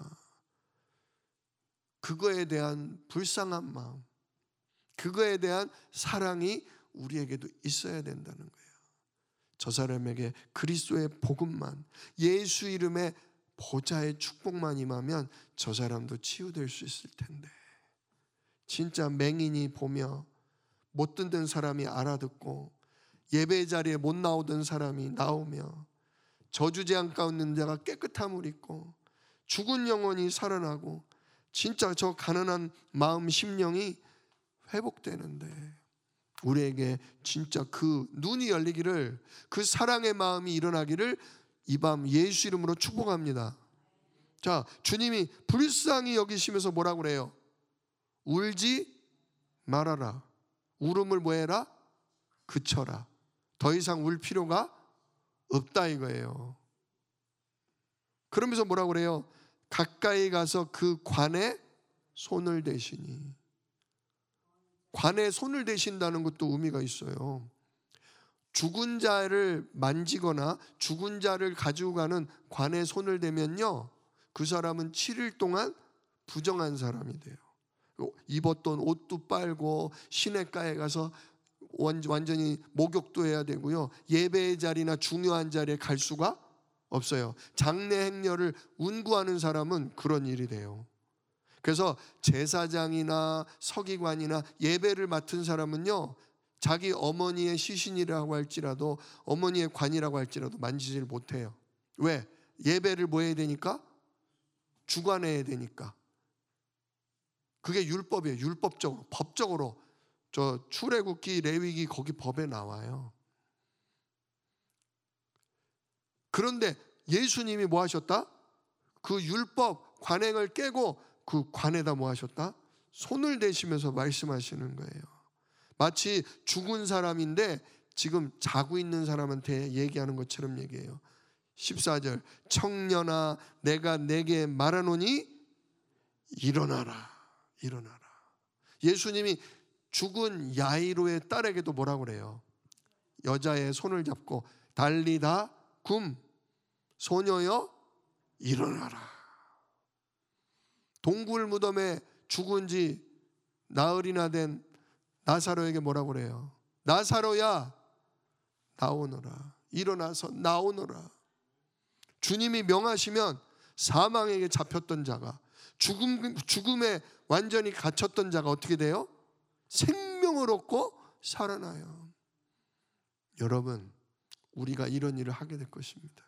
그거에 대한 불쌍한 마음, 그거에 대한 사랑이 우리에게도 있어야 된다는 거예요. 저 사람에게 그리스도의 복음만, 예수 이름의 보좌의 축복만 임하면 저 사람도 치유될 수 있을 텐데, 진짜 맹인이 보며 못 듣는 사람이 알아듣고 예배 자리에 못 나오던 사람이 나오며 저주재앙 가운데 있는 자가 깨끗함을 입고 죽은 영혼이 살아나고 진짜 저 가난한 마음 심령이 회복되는데, 우리에게 진짜 그 눈이 열리기를, 그 사랑의 마음이 일어나기를 이 밤 예수 이름으로 축복합니다. 자, 주님이 불쌍히 여기시면서 뭐라고 그래요? 울지 말아라. 울음을 뭐해라? 그쳐라. 더 이상 울 필요가 없다 이거예요. 그러면서 뭐라고 그래요? 가까이 가서 그 관에 손을 대시니. 관에 손을 대신다는 것도 의미가 있어요. 죽은 자를 만지거나 죽은 자를 가지고 가는 관에 손을 대면요, 그 사람은 칠 일 동안 부정한 사람이 돼요. 입었던 옷도 빨고 시냇가에 가서 완전히 목욕도 해야 되고요, 예배의 자리나 중요한 자리에 갈 수가 없어요. 장례 행렬을 운구하는 사람은 그런 일이 돼요. 그래서 제사장이나 서기관이나 예배를 맡은 사람은요, 자기 어머니의 시신이라고 할지라도, 어머니의 관이라고 할지라도 만지질 못해요. 왜? 예배를 뭐 해야 되니까? 주관해야 되니까. 그게 율법이에요. 율법적으로, 법적으로. 저 출애굽기, 레위기 거기 법에 나와요. 그런데 예수님이 뭐 하셨다? 그 율법 관행을 깨고 그 관에다 뭐 하셨다? 손을 대시면서 말씀하시는 거예요. 마치 죽은 사람인데 지금 자고 있는 사람한테 얘기하는 것처럼 얘기해요. 십사 절, 청년아 내가 내게 말하노니 일어나라. 일어나라. 예수님이 죽은 야이로의 딸에게도 뭐라고 그래요? 여자의 손을 잡고 달리다 굼, 소녀여 일어나라. 동굴 무덤에 죽은 지 나흘이나 된 나사로에게 뭐라고 그래요? 나사로야 나오너라. 일어나서 나오너라. 주님이 명하시면 사망에게 잡혔던 자가, 죽음, 죽음에 완전히 갇혔던 자가 어떻게 돼요? 생명을 얻고 살아나요. 여러분, 우리가 이런 일을 하게 될 것입니다.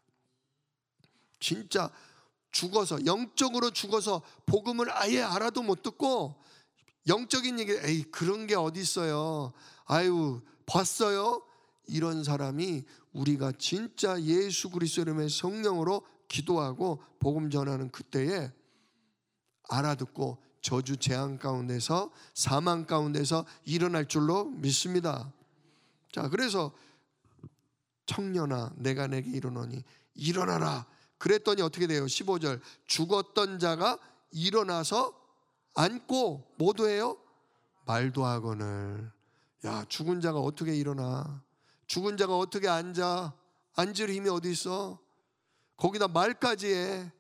진짜 죽어서, 영적으로 죽어서 복음을 아예 알아도 못 듣고 영적인 얘기, 에이 그런 게 어디 있어요, 아유 봤어요, 이런 사람이 우리가 진짜 예수 그리스도 이름의 성령으로 기도하고 복음 전하는 그때에 알아듣고 저주 재앙 가운데서, 사망 가운데서 일어날 줄로 믿습니다. 자, 그래서 청년아 내가 내게 이르노니 일어나라. 그랬더니 어떻게 돼요? 십오 절, 죽었던 자가 일어나서 앉고 뭐도 해요? 말도 하거늘. 야, 죽은 자가 어떻게 일어나? 죽은 자가 어떻게 앉아? 앉을 힘이 어디 있어? 거기다 말까지 해.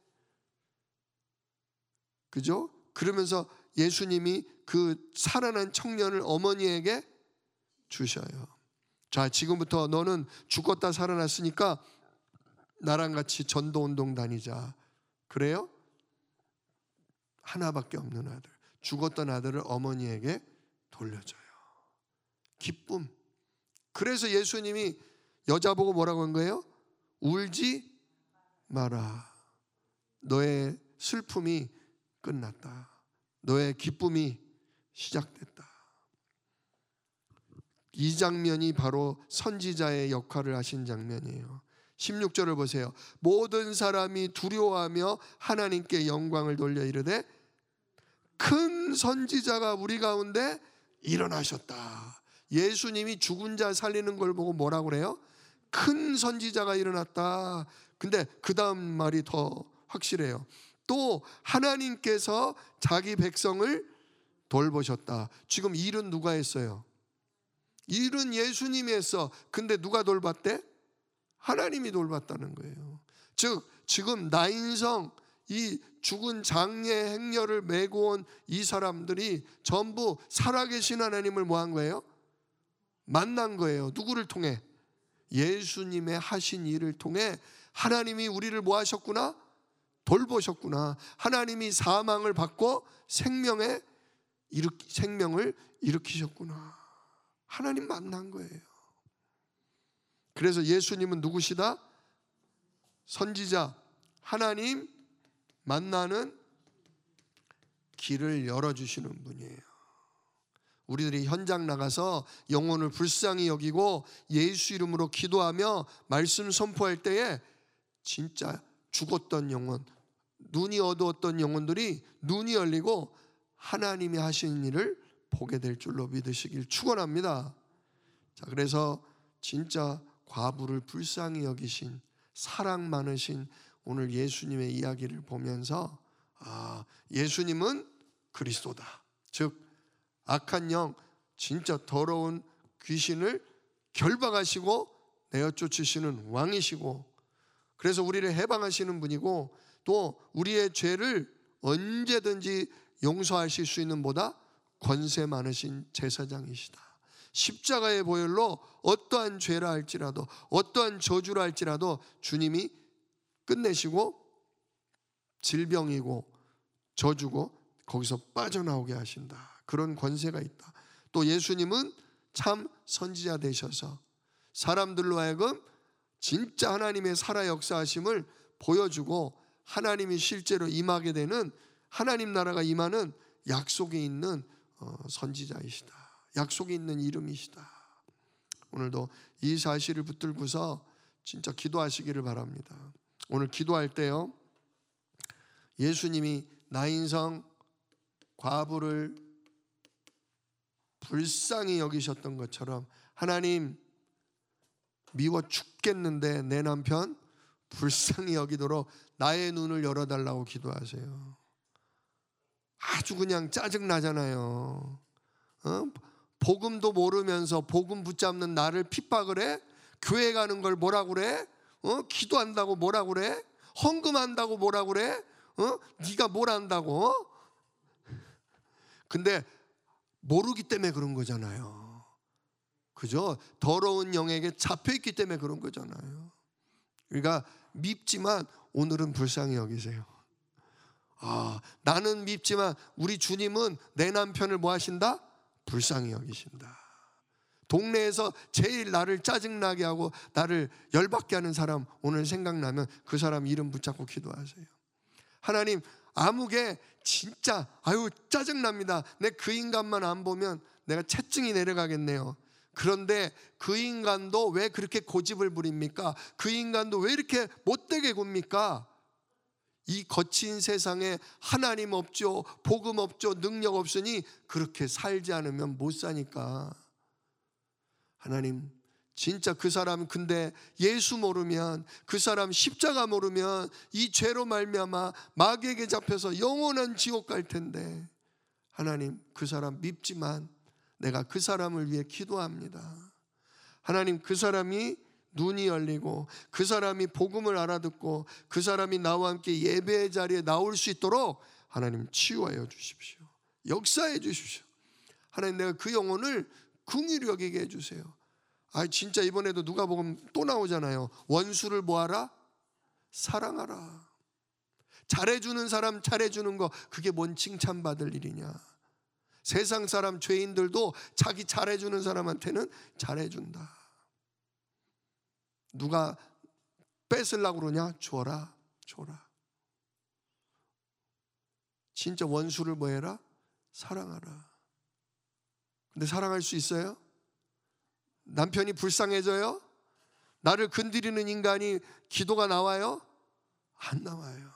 그죠? 그러면서 예수님이 그 살아난 청년을 어머니에게 주셔요. 자, 지금부터 너는 죽었다 살아났으니까 나랑 같이 전도운동 다니자. 그래요? 하나밖에 없는 아들, 죽었던 아들을 어머니에게 돌려줘요. 기쁨. 그래서 예수님이 여자 보고 뭐라고 한 거예요? 울지 마라. 너의 슬픔이 끝났다. 너의 기쁨이 시작됐다. 이 장면이 바로 선지자의 역할을 하신 장면이에요. 십육 절을 보세요. 모든 사람이 두려워하며 하나님께 영광을 돌려 이르되 큰 선지자가 우리 가운데 일어나셨다. 예수님이 죽은 자 살리는 걸 보고 뭐라고 그래요? 큰 선지자가 일어났다. 근데 그 다음 말이 더 확실해요. 또 하나님께서 자기 백성을 돌보셨다. 지금 일은 누가 했어요? 일은 예수님이 했어. 근데 누가 돌봤대? 하나님이 돌봤다는 거예요. 즉 지금 나인성 이 죽은 장례 행렬을 메고 온 이 사람들이 전부 살아계신 하나님을 뭐 한 거예요? 만난 거예요. 누구를 통해? 예수님의 하신 일을 통해 하나님이 우리를 뭐 하셨구나? 돌보셨구나. 하나님이 사망을 받고 생명의 일으키, 생명을 일으키셨구나. 하나님 만난 거예요. 그래서 예수님은 누구시다? 선지자, 하나님 만나는 길을 열어주시는 분이에요. 우리들이 현장 나가서 영혼을 불쌍히 여기고 예수 이름으로 기도하며 말씀 선포할 때에 진짜 죽었던 영혼, 눈이 어두웠던 영혼들이 눈이 열리고 하나님이 하신 일을 보게 될 줄로 믿으시길 축원합니다. 자, 그래서 진짜 과부를 불쌍히 여기신 사랑 많으신 오늘 예수님의 이야기를 보면서 아, 예수님은 그리스도다. 즉 악한 영, 진짜 더러운 귀신을 결박하시고 내어 쫓으시는 왕이시고, 그래서 우리를 해방하시는 분이고, 또 우리의 죄를 언제든지 용서하실 수 있는 보다 권세 많으신 제사장이시다. 십자가의 보혈로 어떠한 죄라 할지라도, 어떠한 저주라 할지라도 주님이 끝내시고 질병이고 저주고 거기서 빠져나오게 하신다. 그런 권세가 있다. 또 예수님은 참 선지자 되셔서 사람들로 하여금 진짜 하나님의 살아 역사하심을 보여주고 하나님이 실제로 임하게 되는, 하나님 나라가 임하는 약속이 있는 선지자이시다. 약속이 있는 이름이시다. 오늘도 이 사실을 붙들고서 진짜 기도하시기를 바랍니다. 오늘 기도할 때요, 예수님이 나인성 과부를 불쌍히 여기셨던 것처럼 하나님 미워 죽겠는데 내 남편 불쌍히 여기도록 나의 눈을 열어달라고 기도하세요. 아주 그냥 짜증나잖아요. 어? 복음도 모르면서 복음 붙잡는 나를 핍박을 해? 교회 가는 걸 뭐라 그래? 어? 기도한다고 뭐라 그래? 헌금한다고 뭐라 그래? 어? 네가 뭘 안다고? 근데 모르기 때문에 그런 거잖아요. 그죠? 더러운 영에게 잡혀있기 때문에 그런 거잖아요. 그러니까 밉지만 오늘은 불쌍히 여기세요. 아, 나는 밉지만 우리 주님은 내 남편을 뭐 하신다? 불쌍히 여기신다. 동네에서 제일 나를 짜증나게 하고 나를 열받게 하는 사람 오늘 생각나면 그 사람 이름 붙잡고 기도하세요. 하나님, 아무개 진짜 아유 짜증납니다. 내 그 인간만 안 보면 내가 채증이 내려가겠네요. 그런데 그 인간도 왜 그렇게 고집을 부립니까? 그 인간도 왜 이렇게 못되게 굽니까? 이 거친 세상에 하나님 없죠, 복음 없죠, 능력 없으니 그렇게 살지 않으면 못 사니까. 하나님, 진짜 그 사람 근데 예수 모르면, 그 사람 십자가 모르면 이 죄로 말미암아 마귀에게 잡혀서 영원한 지옥 갈 텐데, 하나님 그 사람 밉지만 내가 그 사람을 위해 기도합니다. 하나님, 그 사람이 눈이 열리고 그 사람이 복음을 알아듣고 그 사람이 나와 함께 예배의 자리에 나올 수 있도록 하나님 치유하여 주십시오. 역사해 주십시오. 하나님, 내가 그 영혼을 긍휼히 여기게 해주세요. 아, 진짜 이번에도 누가복음 또 나오잖아요. 원수를 뭐하라? 사랑하라. 잘해주는 사람 잘해주는 거, 그게 뭔 칭찬받을 일이냐. 세상 사람 죄인들도 자기 잘해주는 사람한테는 잘해준다. 누가 뺏으려고 그러냐? 줘라, 줘라. 진짜 원수를 뭐 해라? 사랑하라. 근데 사랑할 수 있어요? 남편이 불쌍해져요? 나를 건드리는 인간이 기도가 나와요? 안 나와요.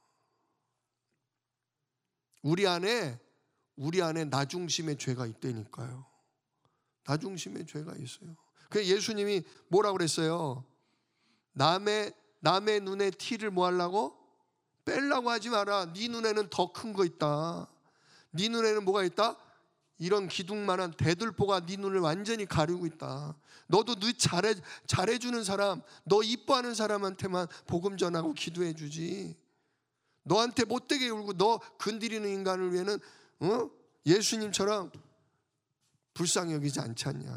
우리 안에 우리 안에 나중심의 죄가 있다니까요. 나중심의 죄가 있어요. 그래서 예수님이 뭐라고 그랬어요? 남의 남의 눈에 티를 뭐 하려고? 빼려고 하지 마라. 네 눈에는 더 큰 거 있다. 네 눈에는 뭐가 있다? 이런 기둥만한 대들보가 네 눈을 완전히 가리고 있다. 너도 너 잘해, 잘해주는 사람, 너 이뻐하는 사람한테만 복음 전하고 기도해 주지. 너한테 못되게 울고 너 건드리는 인간을 위해는 어? 예수님처럼 불쌍히 여기지 않지 않냐.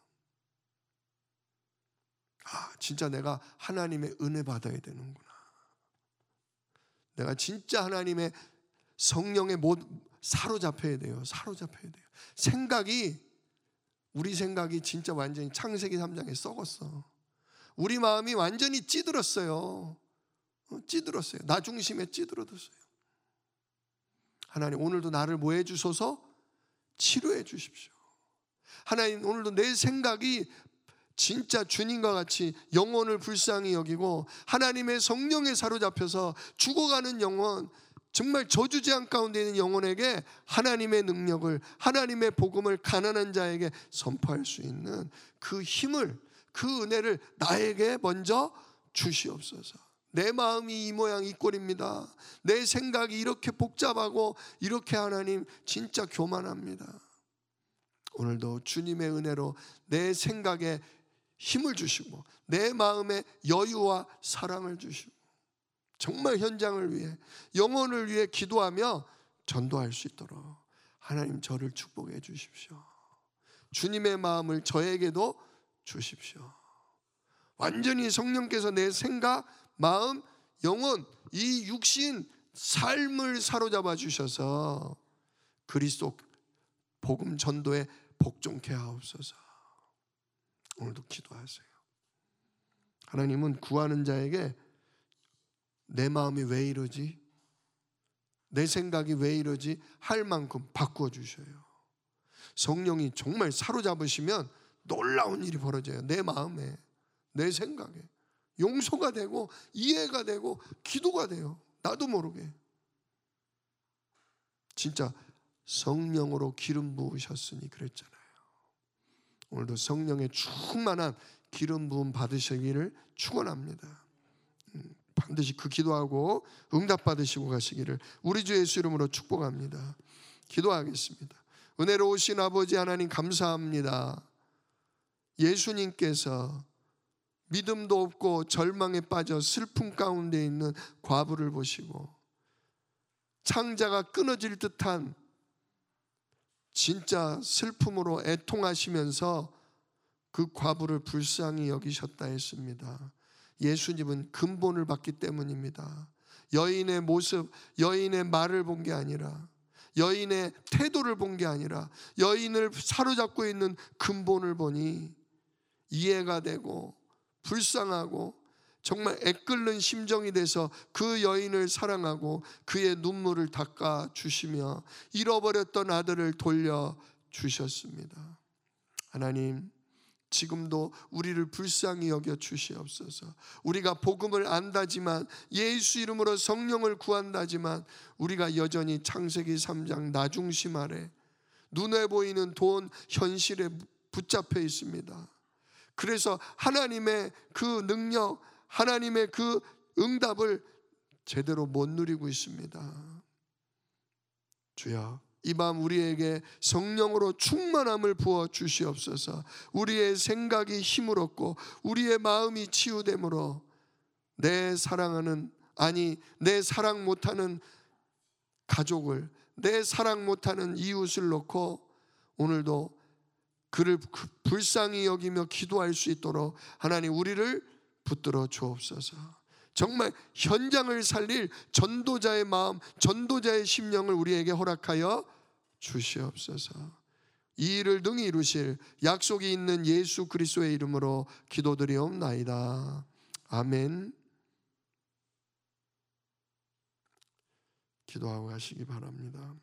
아, 진짜 내가 하나님의 은혜 받아야 되는구나. 내가 진짜 하나님의 성령에 못 사로잡혀야 돼요. 사로잡혀야 돼요. 생각이, 우리 생각이 진짜 완전히 창세기 삼 장에 썩었어. 우리 마음이 완전히 찌들었어요. 찌들었어요. 나 중심에 찌들어졌어요. 하나님 오늘도 나를 뭐 해주소서? 치료해 주십시오. 하나님 오늘도 내 생각이 진짜 주님과 같이 영혼을 불쌍히 여기고 하나님의 성령에 사로잡혀서 죽어가는 영혼, 정말 저주재앙 가운데 있는 영혼에게 하나님의 능력을, 하나님의 복음을 가난한 자에게 선포할 수 있는 그 힘을, 그 은혜를 나에게 먼저 주시옵소서. 내 마음이 이 모양 이 꼴입니다. 내 생각이 이렇게 복잡하고 이렇게 하나님 진짜 교만합니다. 오늘도 주님의 은혜로 내 생각에 힘을 주시고 내 마음에 여유와 사랑을 주시고 정말 현장을 위해, 영혼을 위해 기도하며 전도할 수 있도록 하나님 저를 축복해 주십시오. 주님의 마음을 저에게도 주십시오. 완전히 성령께서 내 생각, 마음, 영혼, 이 육신, 삶을 사로잡아 주셔서 그리스도 복음 전도에 복종케 하옵소서. 오늘도 기도하세요. 하나님은 구하는 자에게 내 마음이 왜 이러지? 내 생각이 왜 이러지? 할 만큼 바꾸어 주셔요. 성령이 정말 사로잡으시면 놀라운 일이 벌어져요. 내 마음에, 내 생각에 용서가 되고 이해가 되고 기도가 돼요. 나도 모르게. 진짜 성령으로 기름 부으셨으니 그랬잖아요. 오늘도 성령의 충만한 기름 부음 받으시기를 축원합니다. 반드시 그 기도하고 응답 받으시고 가시기를 우리 주 예수 이름으로 축복합니다. 기도하겠습니다. 은혜로우신 아버지 하나님 감사합니다. 예수님께서 믿음도 없고 절망에 빠져 슬픔 가운데 있는 과부를 보시고 창자가 끊어질 듯한 진짜 슬픔으로 애통하시면서 그 과부를 불쌍히 여기셨다 했습니다. 예수님은 근본을 봤기 때문입니다. 여인의 모습, 여인의 말을 본 게 아니라, 여인의 태도를 본 게 아니라 여인을 사로잡고 있는 근본을 보니 이해가 되고 불쌍하고 정말 애끓는 심정이 돼서 그 여인을 사랑하고 그의 눈물을 닦아 주시며 잃어버렸던 아들을 돌려 주셨습니다. 하나님, 지금도 우리를 불쌍히 여겨 주시옵소서. 우리가 복음을 안다지만, 예수 이름으로 성령을 구한다지만 우리가 여전히 창세기 삼 장 나중심 아래 눈에 보이는 돈, 현실에 붙잡혀 있습니다. 그래서 하나님의 그 능력, 하나님의 그 응답을 제대로 못 누리고 있습니다. 주여, 이 밤 우리에게 성령으로 충만함을 부어 주시옵소서. 우리의 생각이 힘을 얻고 우리의 마음이 치유됨으로 내 사랑하는, 아니 내 사랑 못하는 가족을, 내 사랑 못하는 이웃을 놓고 오늘도 그를 불쌍히 여기며 기도할 수 있도록 하나님 우리를 붙들어 주옵소서. 정말 현장을 살릴 전도자의 마음, 전도자의 심령을 우리에게 허락하여 주시옵소서. 이 일을 능히 이루실 약속이 있는 예수 그리스도의 이름으로 기도드리옵나이다. 아멘. 기도하고 가시기 바랍니다.